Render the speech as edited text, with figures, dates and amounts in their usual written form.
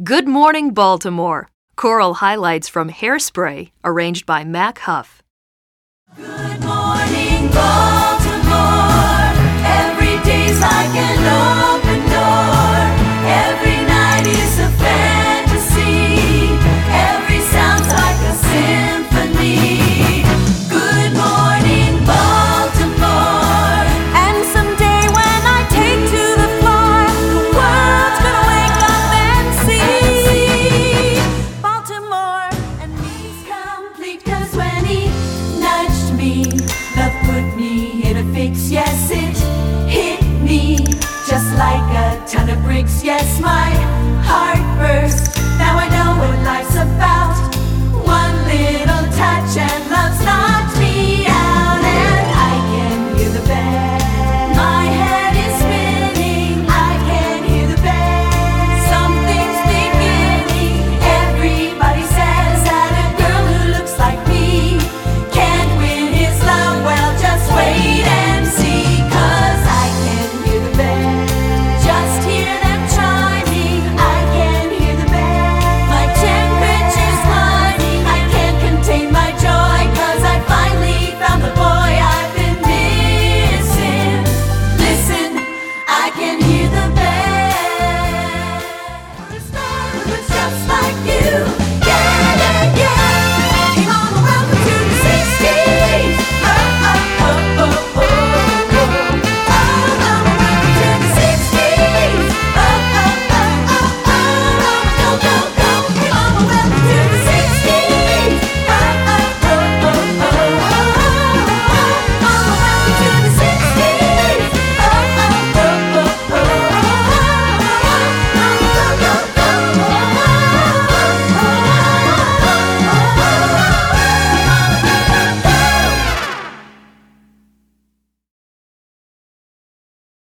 Good Morning Baltimore. Choral highlights from Hairspray, arranged by Mac Huff. Good morning, Baltimore. Every day's like an open door. Every night is a fantasy. Every sound's like a symphony. Good morning, Baltimore. And someday when I take to the floor, the world's gonna wake up and see Baltimore and me's complete. 'Cause when he nudged me, love put me in a fix. Yes, it hit me just like a ton of bricks. Yes, my heart burst. Now I know what life's about. One little touch and love's knocked me out, and I can hear the bell. My head is spinning. I can hear the bell. Something's beginning. Everybody says that a girl who looks like me can't win his love. Well, just wait and see. 'Cause I can hear the bell. Just hear them chiming. I can hear the bell. My temperature's climbing. I can't contain my joy. 'Cause I finally found the boy I've been missing. Listen, I can hear the bell. The star looks just like